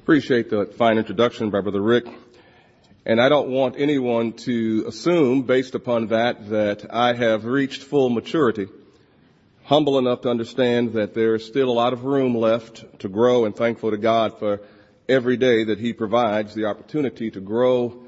Appreciate the fine introduction by Brother Rick. And I don't want anyone to assume, based upon that I have reached full maturity. Humble enough to understand that there is still a lot of room left to grow, and thankful to God for every day that He provides the opportunity to grow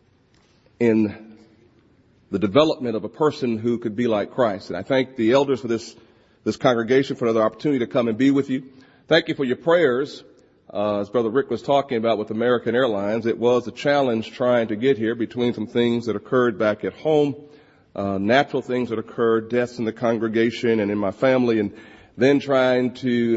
in the development of a person who could be like Christ. And I thank the elders for this congregation for another opportunity to come and be with you. Thank you for your prayers. As Brother Rick was talking about with American Airlines, it was a challenge trying to get here between some things that occurred back at home, natural things that occurred, deaths in the congregation and in my family, and then trying to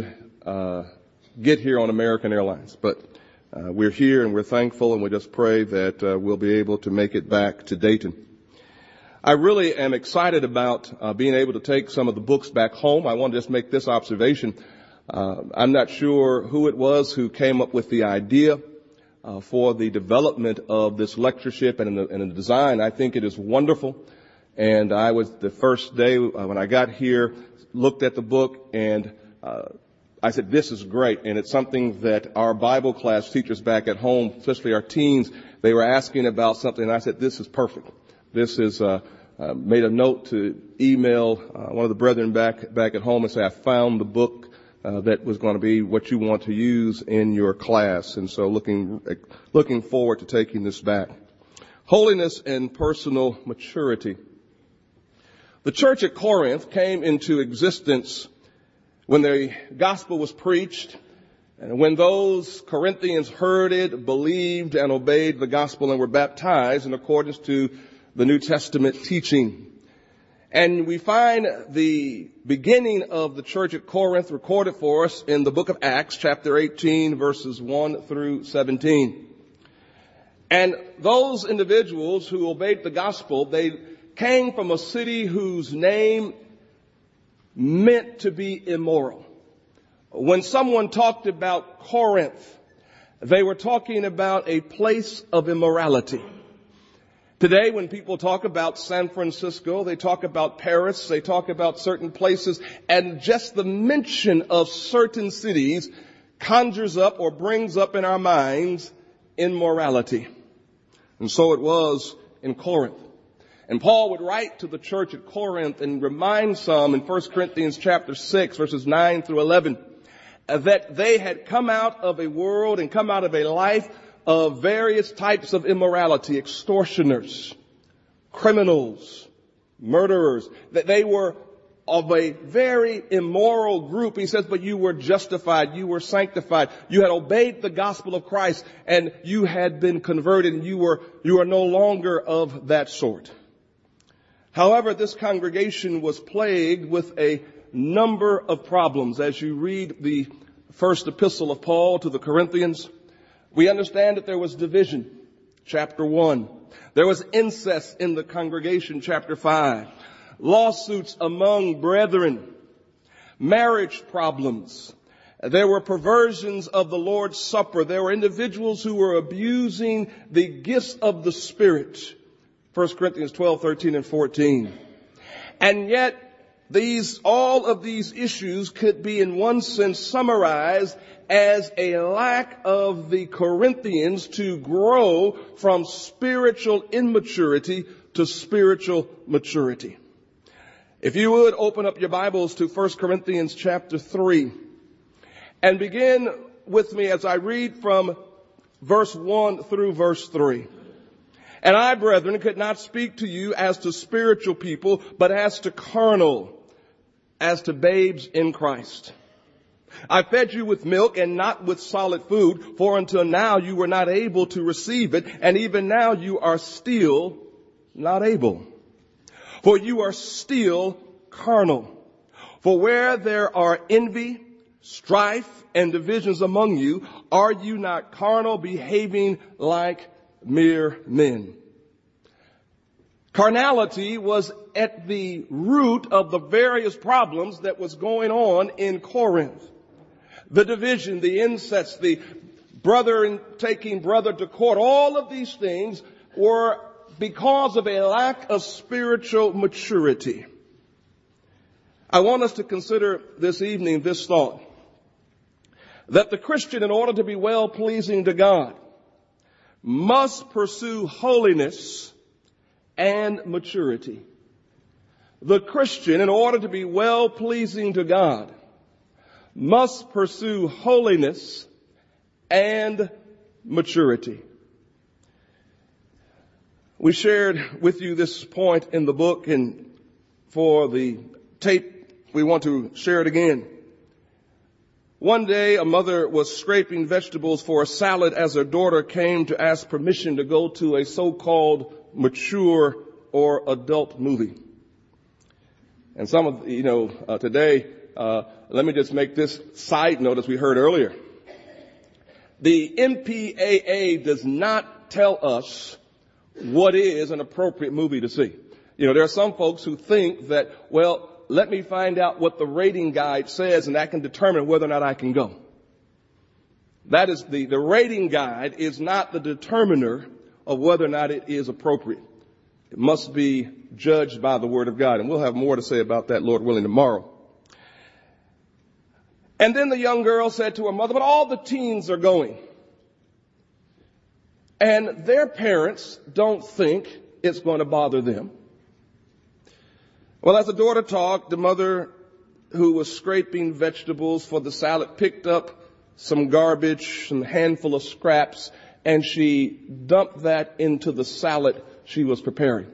get here on American Airlines. But we're here and we're thankful, and we just pray that we'll be able to make it back to Dayton. I really am excited about being able to take some of the books back home. I want to just make this observation. I'm not sure who it was who came up with the idea for the development of this lectureship and the design. I think it is wonderful. And I was the first day when I got here, looked at the book, and I said, this is great. And it's something that our Bible class teachers back at home, especially our teens, they were asking about something, and I said, this is perfect. This is made a note to email one of the brethren back at home and say, I found the book that was going to be what you want to use in your class. And so looking forward to taking this back. Holiness and personal maturity. The church at Corinth came into existence when the gospel was preached, and when those Corinthians heard it, believed, and obeyed the gospel and were baptized in accordance to the New Testament teaching. And we find the beginning of the church at Corinth recorded for us in the book of Acts, chapter 18, verses 1 through 17. And those individuals who obeyed the gospel, they came from a city whose name meant to be immoral. When someone talked about Corinth, they were talking about a place of immorality. Today, when people talk about San Francisco, they talk about Paris, they talk about certain places, and just the mention of certain cities conjures up or brings up in our minds immorality. And so it was in Corinth. And Paul would write to the church at Corinth and remind some in 1 Corinthians chapter 6, verses 9 through 11, that they had come out of a world and come out of a life of various types of immorality, extortioners, criminals, murderers, that they were of a very immoral group. He says, but you were justified, you were sanctified, you had obeyed the gospel of Christ, and you had been converted, and you are no longer of that sort. However, this congregation was plagued with a number of problems. As you read the first epistle of Paul to the Corinthians, we understand that there was division, chapter 1. There was incest in the congregation, chapter 5. Lawsuits among brethren. Marriage problems. There were perversions of the Lord's Supper. There were individuals who were abusing the gifts of the Spirit. 1 Corinthians 12, 13, and 14. And yet, all of these issues could be in one sense summarized as a lack of the Corinthians to grow from spiritual immaturity to spiritual maturity. If you would open up your Bibles to 1 Corinthians chapter 3 and begin with me as I read from verse 1 through verse 3. And I, brethren, could not speak to you as to spiritual people, but as to carnal, as to babes in Christ. I fed you with milk and not with solid food, for until now you were not able to receive it, and even now you are still not able. For you are still carnal. For where there are envy, strife, and divisions among you, are you not carnal, behaving like mere men? Carnality was at the root of the various problems that was going on in Corinth. The division, the incest, the brother taking brother to court, all of these things were because of a lack of spiritual maturity. I want us to consider this evening this thought. that the Christian, in order to be well-pleasing to God, must pursue holiness and maturity. The Christian, in order to be well-pleasing to God, must pursue holiness and maturity. We shared with you this point in the book, and for the tape, we want to share it again. One day, a mother was scraping vegetables for a salad as her daughter came to ask permission to go to a so-called mature or adult movie. And some of, today, let me just make this side note, as we heard earlier. The MPAA does not tell us what is an appropriate movie to see. There are some folks who think that, well, let me find out what the rating guide says and that can determine whether or not I can go. That is the rating guide is not the determiner of whether or not it is appropriate. It must be judged by the Word of God. And we'll have more to say about that, Lord willing, tomorrow. And then the young girl said to her mother, but all the teens are going. And their parents don't think it's going to bother them. Well, as the daughter talked, the mother, who was scraping vegetables for the salad, picked up some garbage, some handful of scraps, and she dumped that into the salad she was preparing.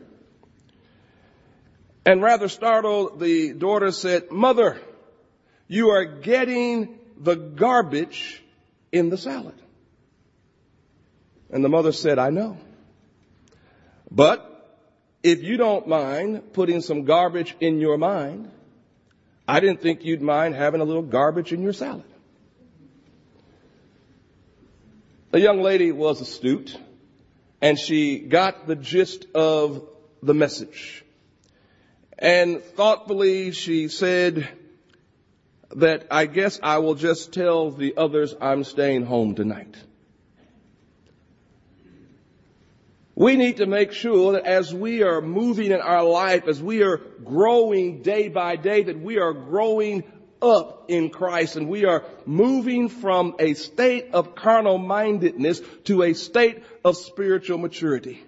And rather startled, the daughter said, Mother, you are getting the garbage in the salad. And the mother said, I know. But if you don't mind putting some garbage in your mind, I didn't think you'd mind having a little garbage in your salad. The young lady was astute, and she got the gist of the message. And thoughtfully she said that I guess I will just tell the others I'm staying home tonight. We need to make sure that as we are moving in our life, as we are growing day by day, that we are growing up in Christ and we are moving from a state of carnal mindedness to a state of spiritual maturity.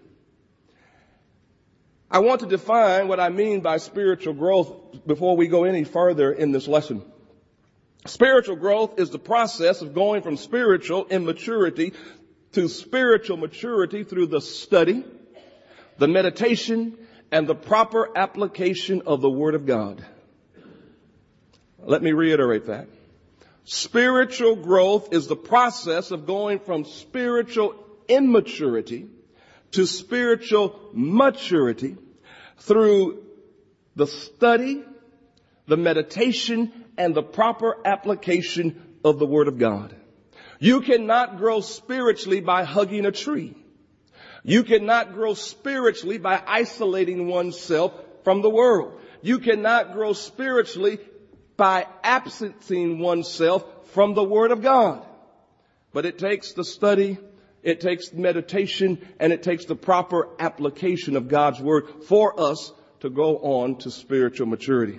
I want to define what I mean by spiritual growth before we go any further in this lesson. Spiritual growth is the process of going from spiritual immaturity to spiritual maturity through the study, the meditation, and the proper application of the Word of God. Let me reiterate that. Spiritual growth is the process of going from spiritual immaturity to spiritual maturity through the study, the meditation, and the proper application of the Word of God. You cannot grow spiritually by hugging a tree. You cannot grow spiritually by isolating oneself from the world. You cannot grow spiritually by absenting oneself from the Word of God. But it takes the study, it takes meditation, and it takes the proper application of God's Word for us to go on to spiritual maturity.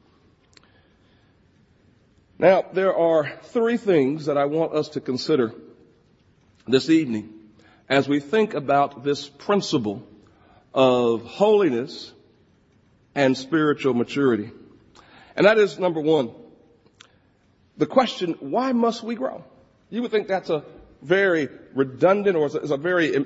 Now, there are three things that I want us to consider this evening as we think about this principle of holiness and spiritual maturity. And that is, number one, the question, why must we grow? You would think that's a very redundant or it's a very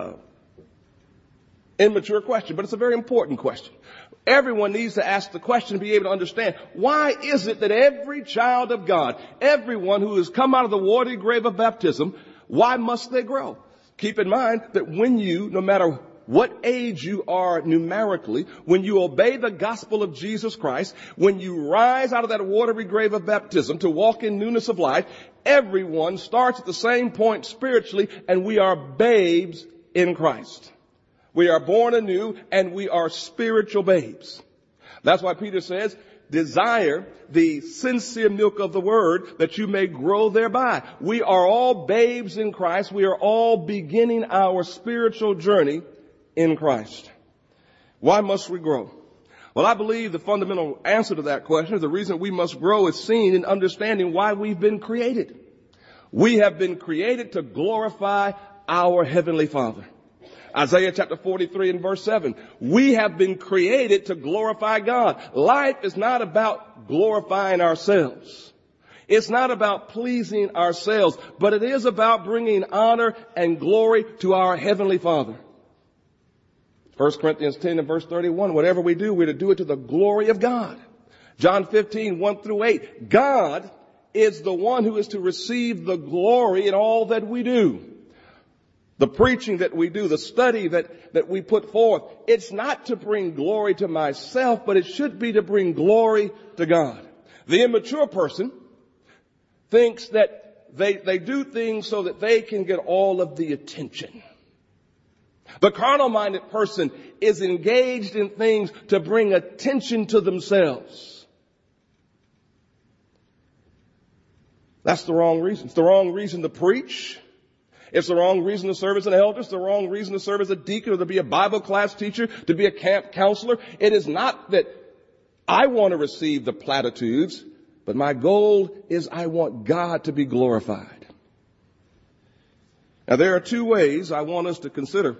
immature question, but it's a very important question. Everyone needs to ask the question to be able to understand, why is it that every child of God, everyone who has come out of the watery grave of baptism, why must they grow? Keep in mind that when you, no matter what age you are numerically, when you obey the gospel of Jesus Christ, when you rise out of that watery grave of baptism to walk in newness of life, everyone starts at the same point spiritually, and we are babes in Christ. We are born anew and we are spiritual babes. That's why Peter says, desire the sincere milk of the word that you may grow thereby. We are all babes in Christ. We are all beginning our spiritual journey in Christ. Why must we grow? Well, I believe the fundamental answer to that question is the reason we must grow is seen in understanding why we've been created. We have been created to glorify our Heavenly Father. Isaiah chapter 43 and verse 7. We have been created to glorify God. Life is not about glorifying ourselves. It's not about pleasing ourselves, but it is about bringing honor and glory to our Heavenly Father. 1 Corinthians 10 and verse 31, whatever we do, we're to do it to the glory of God. John 15, 1 through 8, God is the one who is to receive the glory in all that we do. The preaching that we do, the study that we put forth, it's not to bring glory to myself, but it should be to bring glory to God. The immature person thinks that they do things so that they can get all of the attention. The carnal-minded person is engaged in things to bring attention to themselves. That's the wrong reason. It's the wrong reason to preach. It's the wrong reason to serve as an elder. It's the wrong reason to serve as a deacon or to be a Bible class teacher, to be a camp counselor. It is not that I want to receive the platitudes, but my goal is I want God to be glorified. Now, there are two ways I want us to consider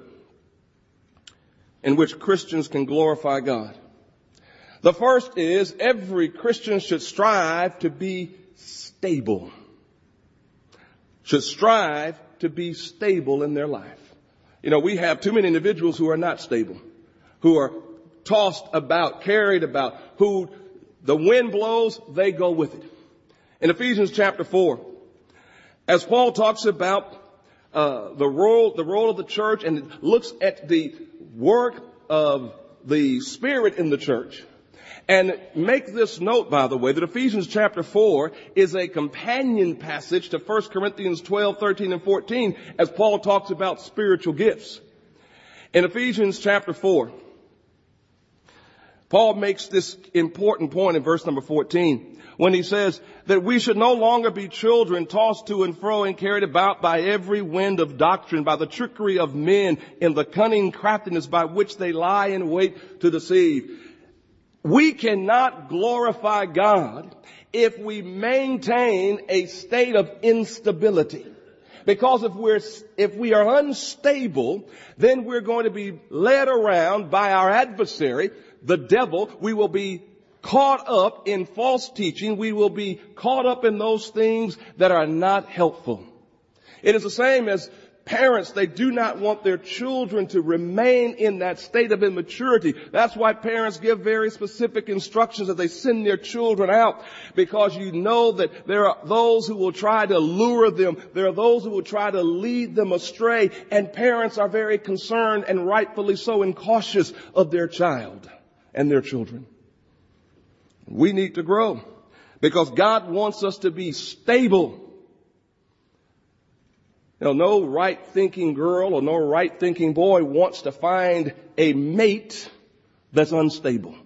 in which Christians can glorify God. The first is every Christian should strive to be stable. Should strive to be stable in their life. You know, we have too many individuals who are not stable, who are tossed about, carried about, who the wind blows, they go with it. In Ephesians chapter 4, as Paul talks about the role of the church and looks at the work of the Spirit in the church. And make this note, by the way, that Ephesians chapter 4 is a companion passage to 1 Corinthians 12, 13, and 14 as Paul talks about spiritual gifts. In Ephesians chapter 4, Paul makes this important point in verse number 14 when he says that we should no longer be children tossed to and fro and carried about by every wind of doctrine, by the trickery of men and the cunning craftiness by which they lie in wait to deceive. We cannot glorify God if we maintain a state of instability. Because if we are unstable, then we're going to be led around by our adversary, the devil. We will be caught up in false teaching. We will be caught up in those things that are not helpful. It is the same as parents. They do not want their children to remain in that state of immaturity. That's why parents give very specific instructions as they send their children out, because you know that there are those who will try to lure them. There are those who will try to lead them astray, and parents are very concerned, and rightfully so, and cautious of their child and their children. We need to grow because God wants us to be stable. You know, no right-thinking girl or no right-thinking boy wants to find a mate that's unstable.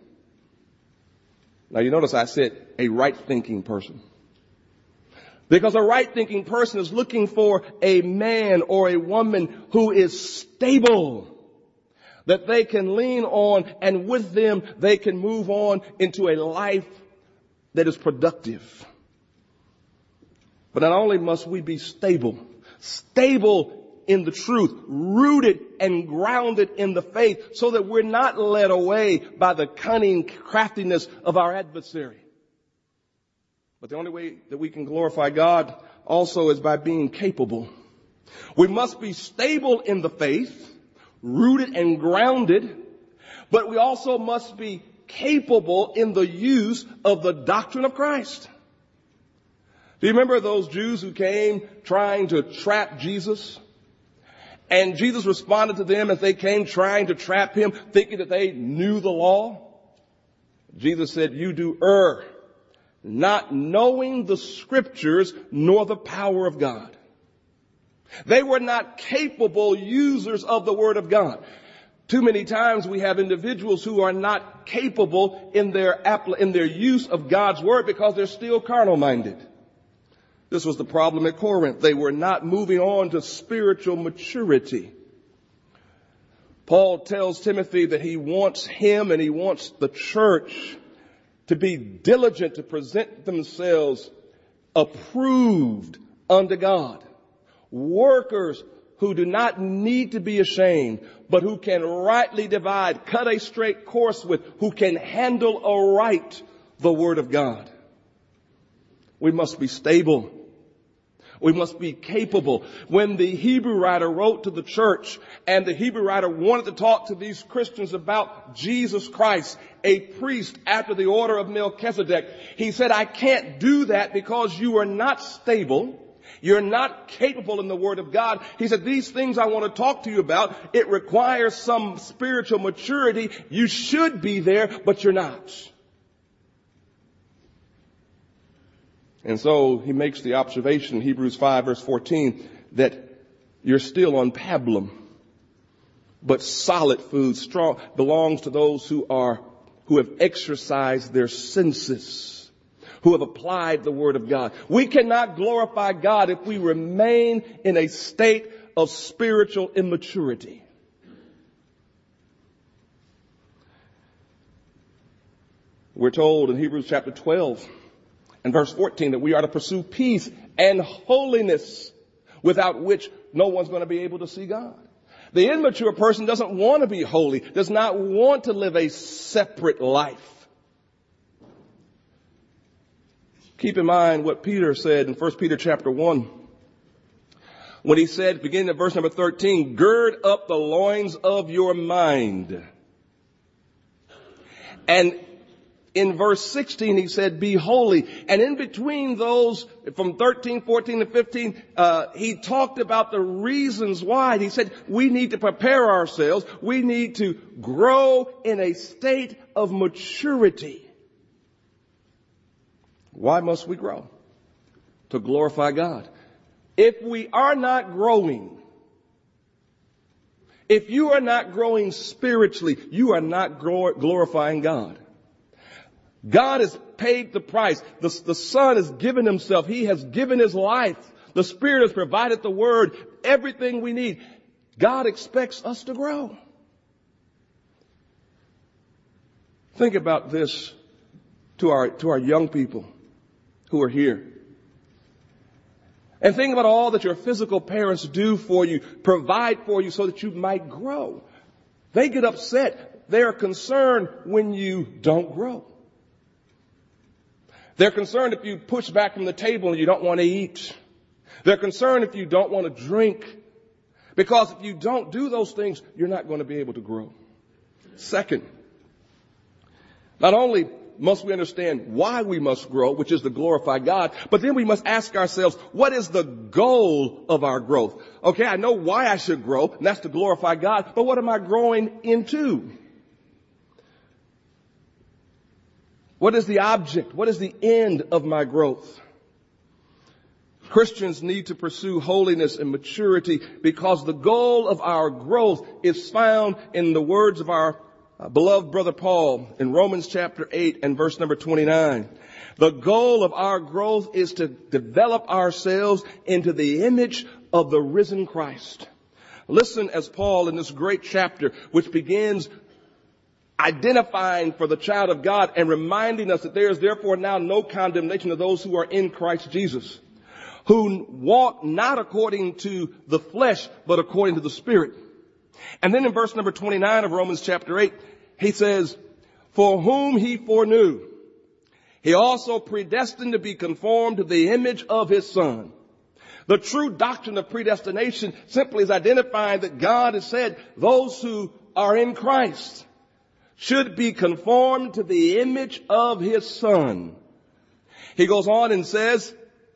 Now, you notice I said a right-thinking person. Because a right-thinking person is looking for a man or a woman who is stable, that they can lean on, and with them they can move on into a life that is productive. But not only must we be stable in the truth, rooted and grounded in the faith, so that we're not led away by the cunning craftiness of our adversary. But the only way that we can glorify God also is by being capable. We must be stable in the faith, rooted and grounded, but we also must be capable in the use of the doctrine of Christ. Do you remember those Jews who came trying to trap Jesus? And Jesus responded to them as they came trying to trap him, thinking that they knew the law. Jesus said, "You do err, not knowing the scriptures nor the power of God." They were not capable users of the Word of God. Too many times we have individuals who are not capable in their use of God's Word because they're still carnal-minded. This was the problem at Corinth. They were not moving on to spiritual maturity. Paul tells Timothy that he wants him and he wants the church to be diligent to present themselves approved unto God. Workers who do not need to be ashamed, but who can rightly divide, cut a straight course with, who can handle aright the Word of God. We must be stable. We must be capable. When the Hebrew writer wrote to the church, and the Hebrew writer wanted to talk to these Christians about Jesus Christ, a priest after the order of Melchizedek, he said, I can't do that because you are not stable. You're not capable in the Word of God. He said, these things I want to talk to you about, it requires some spiritual maturity. You should be there, but you're not. And so he makes the observation, Hebrews 5 verse 14, that you're still on pablum. But solid food, strong, belongs to those who have exercised their senses, who have applied the Word of God. We cannot glorify God if we remain in a state of spiritual immaturity. We're told in Hebrews chapter 12 and verse 14 that we are to pursue peace and holiness, without which no one's going to be able to see God. The immature person doesn't want to be holy, does not want to live a separate life. Keep in mind what Peter said in 1 Peter chapter 1. When he said, beginning at verse number 13, gird up the loins of your mind. And in verse 16, he said, be holy. And in between those, from 13, 14, and 15, he talked about the reasons why. He said, we need to prepare ourselves. We need to grow in a state of maturity. Why must we grow? To glorify God. If we are not growing, if you are not growing spiritually, you are not glorifying God. God has paid the price. The Son has given himself. He has given his life. The Spirit has provided the Word, everything we need. God expects us to grow. Think about this to our young people who are here. And think about all that your physical parents do for you, provide for you so that you might grow. They get upset. They are concerned when you don't grow. They're concerned if you push back from the table and you don't want to eat. They're concerned if you don't want to drink. Because if you don't do those things, you're not going to be able to grow. Second, not only must we understand why we must grow, which is to glorify God, but then we must ask ourselves, what is the goal of our growth? Okay, I know why I should grow, and that's to glorify God, but what am I growing into? What is the object? What is the end of my growth? Christians need to pursue holiness and maturity because the goal of our growth is found in the words of our beloved brother Paul in Romans chapter 8 and verse number 29. The goal of our growth is to develop ourselves into the image of the risen Christ. Listen as Paul in this great chapter, which begins identifying for the child of God and reminding us that there is therefore now no condemnation of those who are in Christ Jesus, who walk not according to the flesh, but according to the Spirit. And then in verse number 29 of Romans chapter 8, he says, for whom he foreknew, he also predestined to be conformed to the image of his Son. The true doctrine of predestination simply is identifying that God has said those who are in Christ should be conformed to the image of his Son. He goes on and says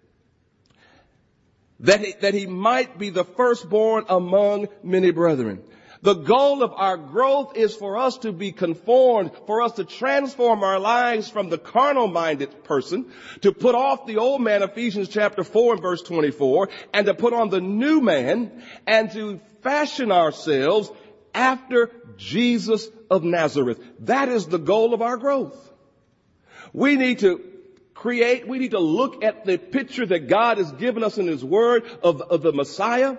that he might be the firstborn among many brethren. The goal of our growth is for us to be conformed, for us to transform our lives from the carnal-minded person, to put off the old man, Ephesians chapter 4 and verse 24, and to put on the new man, and to fashion ourselves after Jesus of Nazareth. That is the goal of our growth. We need to look at the picture that God has given us in his word of the Messiah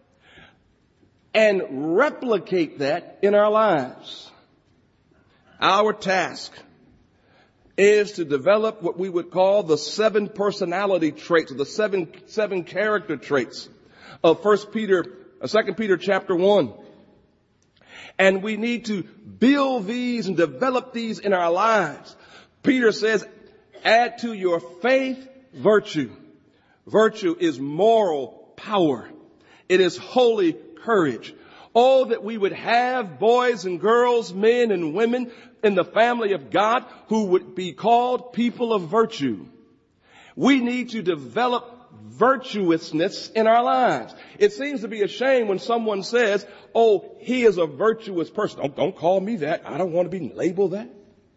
and replicate that in our lives. Our task is to develop what we would call the 7 personality traits, or the seven character traits of 2 Peter chapter 1. And we need to build these and develop these in our lives. Peter says, add to your faith virtue. Virtue is moral power. It is holy courage. Oh, that we would have boys and girls, men and women in the family of God who would be called people of virtue. We need to develop virtuousness in our lives. It seems to be a shame when someone says, oh, he is a virtuous person. Don't call me that. I don't want to be labeled that.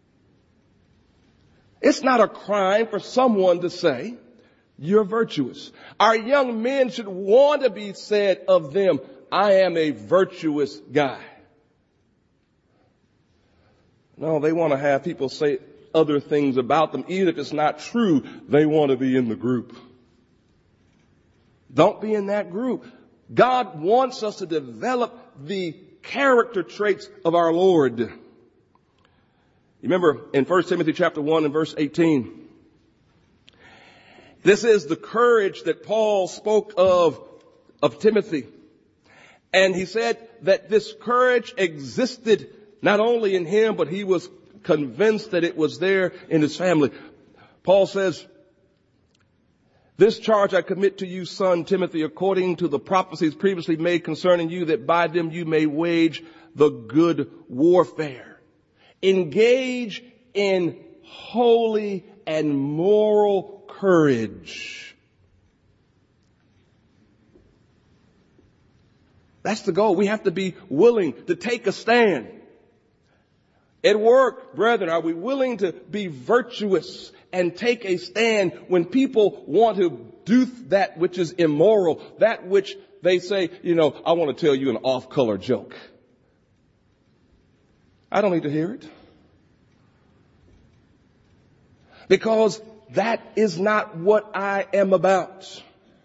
It's not a crime for someone to say, you're virtuous. Our young men should want to be said of them, I am a virtuous guy. No, they want to have people say other things about them. Even if it's not true, they want to be in the group. Don't be in that group. God wants us to develop the character traits of our Lord. You remember in 1 Timothy chapter 1 and verse 18. This is the courage that Paul spoke of Timothy. And he said that this courage existed not only in him, but he was convinced that it was there in his family. Paul says, this charge I commit to you, son Timothy, according to the prophecies previously made concerning you, that by them you may wage the good warfare. Engage in holy and moral courage. That's the goal. We have to be willing to take a stand. At work, brethren, are we willing to be virtuous and take a stand when people want to do that which is immoral, that which they say, I want to tell you an off-color joke. I don't need to hear it. Because that is not what I am about.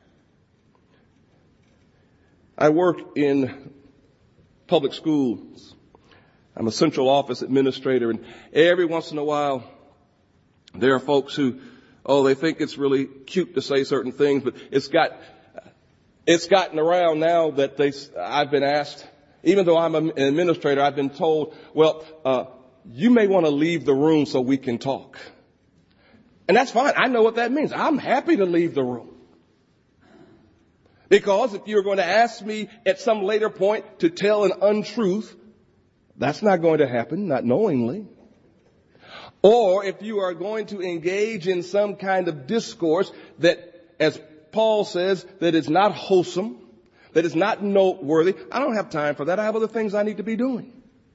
I work in public schools. I'm a central office administrator, and every once in a while there are folks who, they think it's really cute to say certain things, but it's gotten around now that I've been asked, even though I'm an administrator, I've been told, you may want to leave the room so we can talk. And that's fine. I know what that means. I'm happy to leave the room. Because if you're going to ask me at some later point to tell an untruth, that's not going to happen, not knowingly. Or if you are going to engage in some kind of discourse that, as Paul says, that is not wholesome, that is not noteworthy, I don't have time for that. I have other things I need to be doing.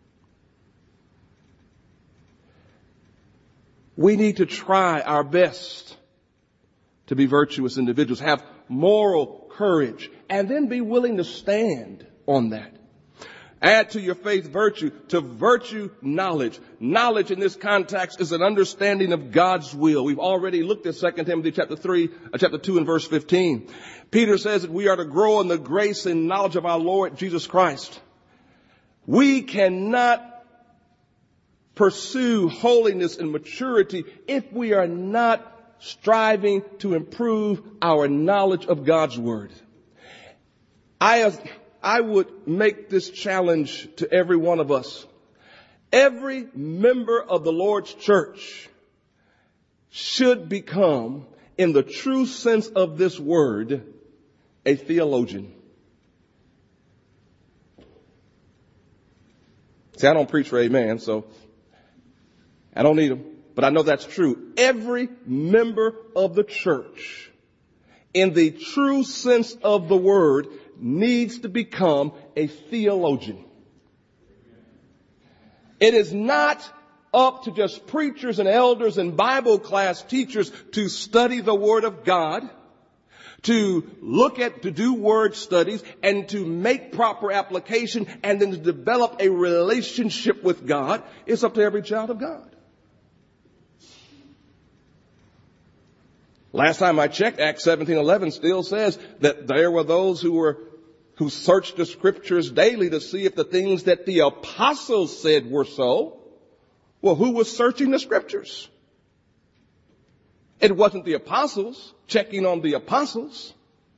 We need to try our best to be virtuous individuals, have moral courage, and then be willing to stand on that. Add to your faith virtue, to virtue knowledge. Knowledge in this context is an understanding of God's will. We've already looked at 2 Timothy chapter 2 and verse 15. Peter says that we are to grow in the grace and knowledge of our Lord Jesus Christ. We cannot pursue holiness and maturity if we are not striving to improve our knowledge of God's word. I would make this challenge to every one of us. Every member of the Lord's church should become, in the true sense of this word, a theologian. See, I don't preach for amen, so I don't need them. But I know that's true. Every member of the church, in the true sense of the word, needs to become a theologian. It is not up to just preachers and elders and Bible class teachers to study the Word of God, to do word studies, and to make proper application, and then to develop a relationship with God. It's up to every child of God. Last time I checked, Acts 17:11 still says that there were those who searched the scriptures daily to see if the things that the apostles said were so. Well, who was searching the scriptures? It wasn't the apostles checking on the apostles.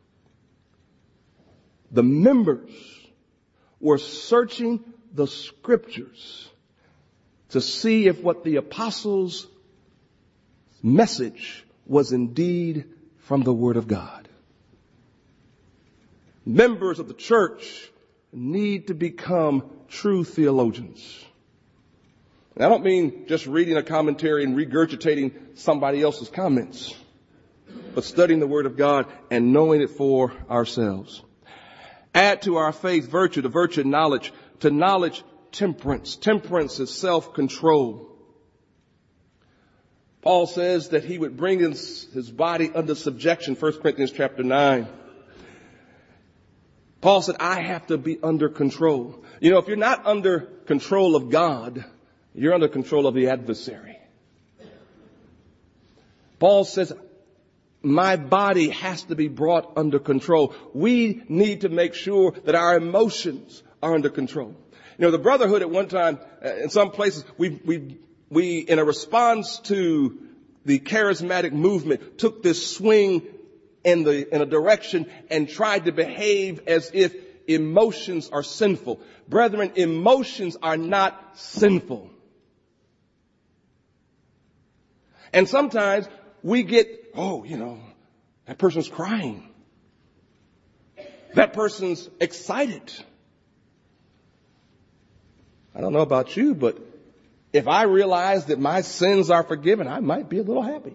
The members were searching the scriptures to see if what the apostles' message was indeed from the Word of God. Members of the church need to become true theologians. And I don't mean just reading a commentary and regurgitating somebody else's comments, but studying the Word of God and knowing it for ourselves. Add to our faith virtue, to virtue knowledge, to knowledge temperance. Temperance is self-control. Paul says that he would bring his body under subjection, 1 Corinthians chapter 9. Paul said, I have to be under control. You know, if you're not under control of God, you're under control of the adversary. Paul says, my body has to be brought under control. We need to make sure that our emotions are under control. You know, the brotherhood at one time, in some places, we in a response to the charismatic movement, took this swing in a direction and tried to behave as if emotions are sinful. Brethren, emotions are not sinful. And sometimes we get, that person's crying. That person's excited. I don't know about you, but if I realize that my sins are forgiven, I might be a little happy.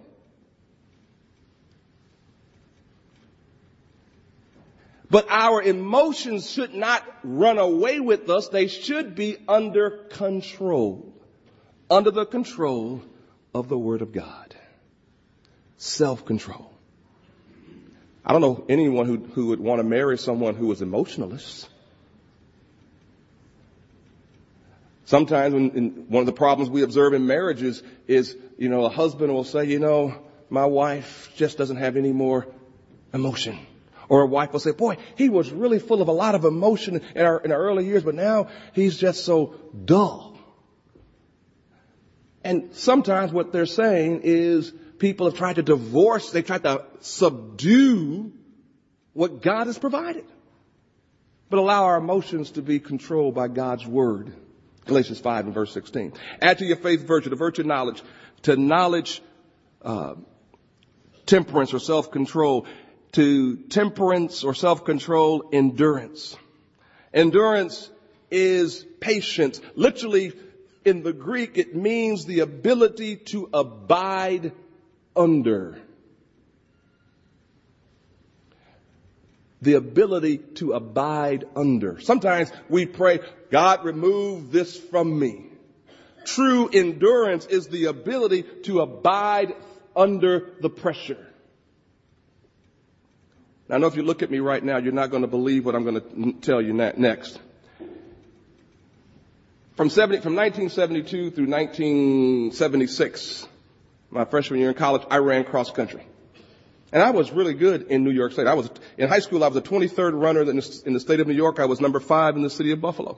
But our emotions should not run away with us. They should be under control. Under the control of the Word of God. Self-control. I don't know anyone who would want to marry someone who was emotionless. Sometimes one of the problems we observe in marriages is, a husband will say, my wife just doesn't have any more emotion. Or a wife will say, boy, he was really full of a lot of emotion in our early years, but now he's just so dull. And sometimes what they're saying is people have tried to divorce, they tried to subdue what God has provided. But allow our emotions to be controlled by God's Word. Galatians 5 and verse 16. Add to your faith virtue, to virtue knowledge, to knowledge temperance or self-control, to temperance or self-control endurance. Endurance is patience. Literally, in the Greek, it means the ability to abide under. The ability to abide under. Sometimes we pray, God, remove this from me. True endurance is the ability to abide under the pressure. Now, I know if you look at me right now, you're not going to believe what I'm going to tell you next. From 1972 through 1976, my freshman year in college, I ran cross country. And I was really good in New York State. In high school, I was the 23rd runner in the state of New York. I was number 5 in the city of Buffalo.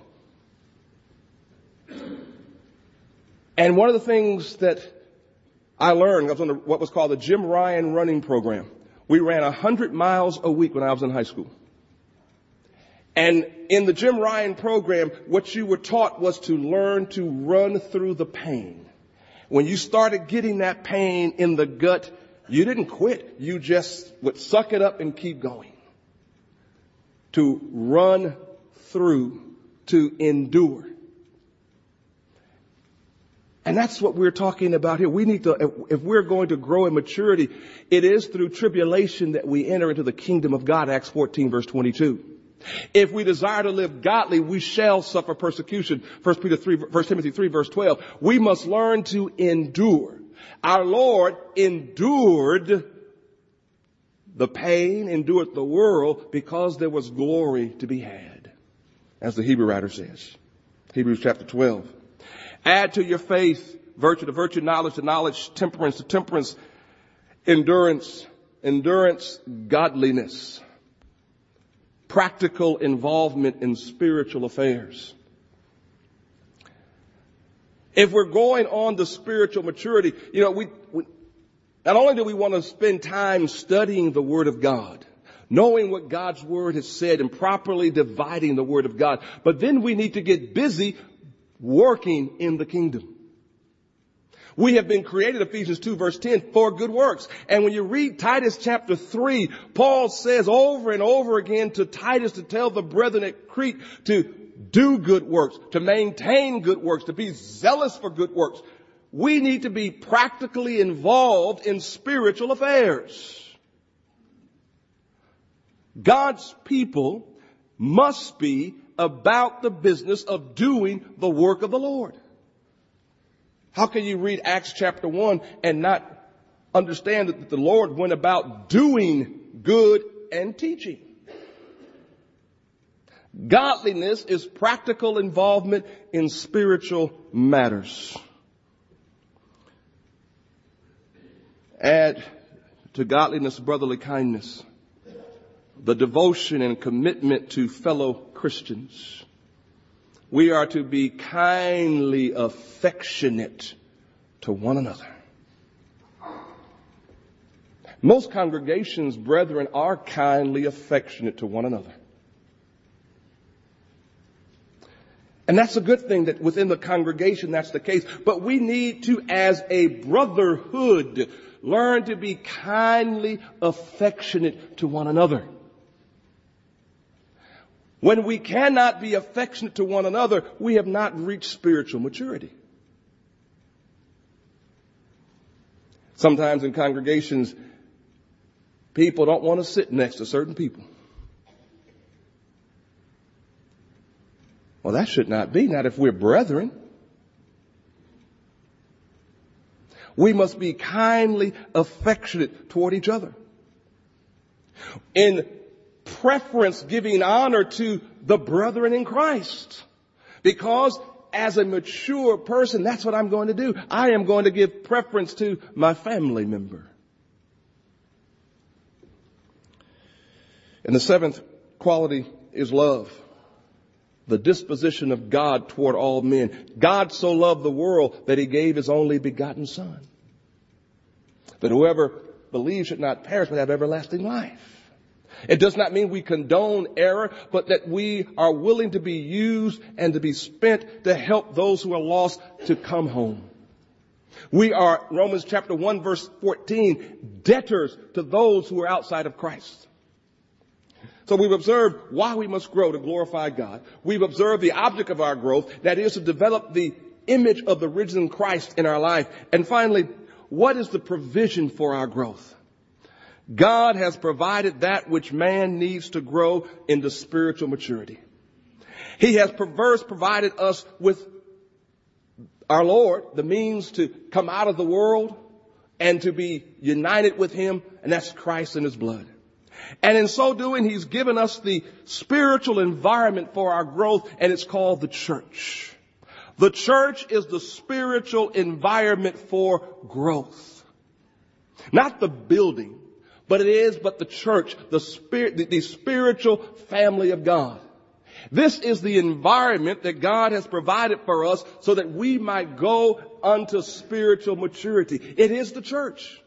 And one of the things that I learned, I was on what was called the Jim Ryan running program. We ran 100 miles a week when I was in high school. And in the Jim Ryan program, what you were taught was to learn to run through the pain. When you started getting that pain in the gut, you didn't quit. You just would suck it up and keep going. To run through, to endure. And that's what we're talking about here. We need to, if we're going to grow in maturity, it is through tribulation that we enter into the kingdom of God, Acts 14 verse 22. If we desire to live godly, we shall suffer persecution, 1 Timothy 3 verse 12. We must learn to endure. Our Lord endured the pain, endured the world because there was glory to be had, as the Hebrew writer says. Hebrews chapter 12. Add to your faith virtue, to virtue knowledge, to knowledge temperance, to temperance endurance, godliness, practical involvement in spiritual affairs. If we're going on to spiritual maturity, Not only do we want to spend time studying the Word of God, knowing what God's Word has said and properly dividing the Word of God, but then we need to get busy working in the kingdom. We have been created, Ephesians 2 verse 10, for good works. And when you read Titus chapter 3, Paul says over and over again to Titus to tell the brethren at Crete to do good works, to maintain good works, to be zealous for good works. We need to be practically involved in spiritual affairs. God's people must be about the business of doing the work of the Lord. How can you read Acts chapter 1 and not understand that the Lord went about doing good and teaching? Godliness is practical involvement in spiritual matters. Add to godliness brotherly kindness, the devotion and commitment to fellow Christians. We are to be kindly affectionate to one another. Most congregations, brethren, are kindly affectionate to one another. And that's a good thing that within the congregation that's the case. But we need to, as a brotherhood, learn to be kindly affectionate to one another. When we cannot be affectionate to one another, we have not reached spiritual maturity. Sometimes in congregations, people don't want to sit next to certain people. Well, that should not be, not if we're brethren. We must be kindly affectionate toward each other. In preference, giving honor to the brethren in Christ. Because as a mature person, that's what I'm going to do. I am going to give preference to my family member. And the seventh quality is love. The disposition of God toward all men. God so loved the world that he gave his only begotten Son, that whoever believes should not perish but have everlasting life. It does not mean we condone error, but that we are willing to be used and to be spent to help those who are lost to come home. We are, Romans chapter 1 verse 14, debtors to those who are outside of Christ. So we've observed why we must grow to glorify God. We've observed the object of our growth, that is to develop the image of the risen Christ in our life. And finally, what is the provision for our growth? God has provided that which man needs to grow into spiritual maturity. He has provided us with our Lord, the means to come out of the world and to be united with him, and that's Christ and his blood. And in so doing, he's given us the spiritual environment for our growth, and it's called the church. The church is the spiritual environment for growth. Not the building, but it is but the church, the spiritual family of God. This is the environment that God has provided for us so that we might go unto spiritual maturity. It is the church.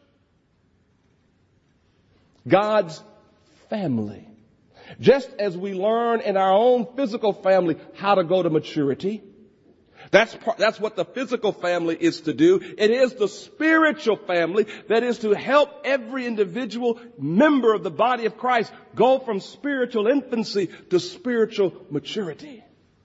God's family. Just as we learn in our own physical family how to go to maturity, that's what the physical family is to do. It is the spiritual family that is to help every individual member of the body of Christ go from spiritual infancy to spiritual maturity.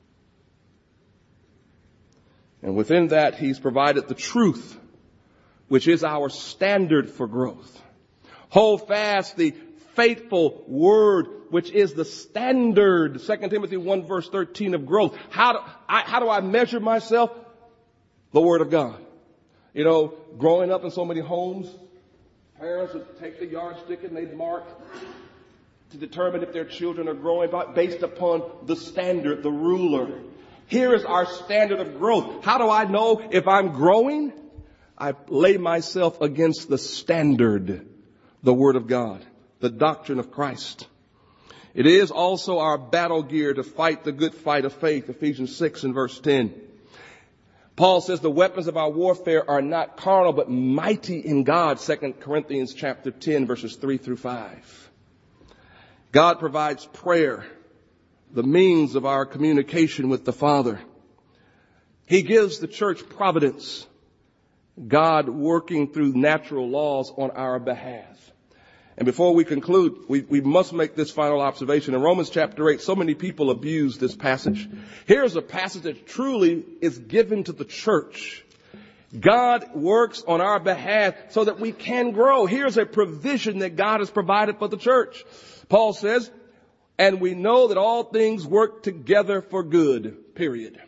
And within that, he's provided the truth, which is our standard for growth. Hold fast the faithful word, which is the standard. 2 Timothy 1 verse 13 of growth. How do I measure myself? The word of God. You know, growing up in so many homes, parents would take the yardstick and they'd mark to determine if their children are growing based upon the standard, the ruler. Here is our standard of growth. How do I know if I'm growing? I lay myself against the standard, the word of God, the doctrine of Christ. It is also our battle gear to fight the good fight of faith, Ephesians 6 and verse 10. Paul says the weapons of our warfare are not carnal, but mighty in God, 2 Corinthians chapter 10, verses 3 through 5. God provides prayer, the means of our communication with the Father. He gives the church providence, God working through natural laws on our behalf. And before we conclude, we must make this final observation. In Romans chapter 8, so many people abuse this passage. Here's a passage that truly is given to the church. God works on our behalf so that we can grow. Here's a provision that God has provided for the church. Paul says, and we know that all things work together for good, period.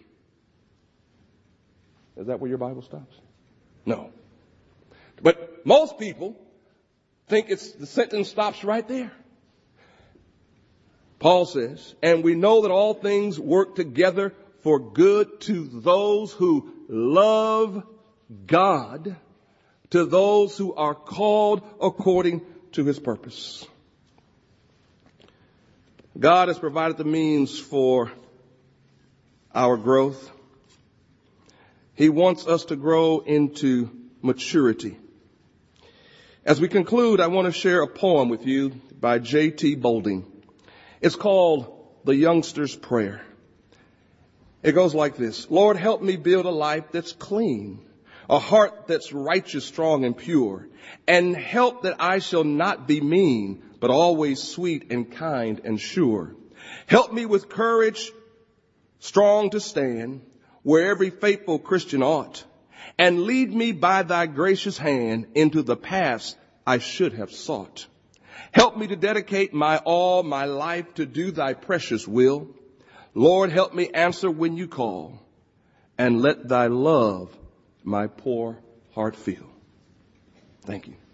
Is that where your Bible stops? No. But most people think the sentence stops right there. Paul says, and we know that all things work together for good to those who love God, to those who are called according to his purpose. God has provided the means for our growth. He wants us to grow into maturity. As we conclude, I want to share a poem with you by J.T. Bolding. It's called The Youngster's Prayer. It goes like this. Lord, help me build a life that's clean, a heart that's righteous, strong, and pure, and help that I shall not be mean, but always sweet and kind and sure. Help me with courage, strong to stand, where every faithful Christian ought, and lead me by thy gracious hand into the paths I should have sought. Help me to dedicate my all, my life to do thy precious will. Lord, help me answer when you call, and let thy love my poor heart feel. Thank you.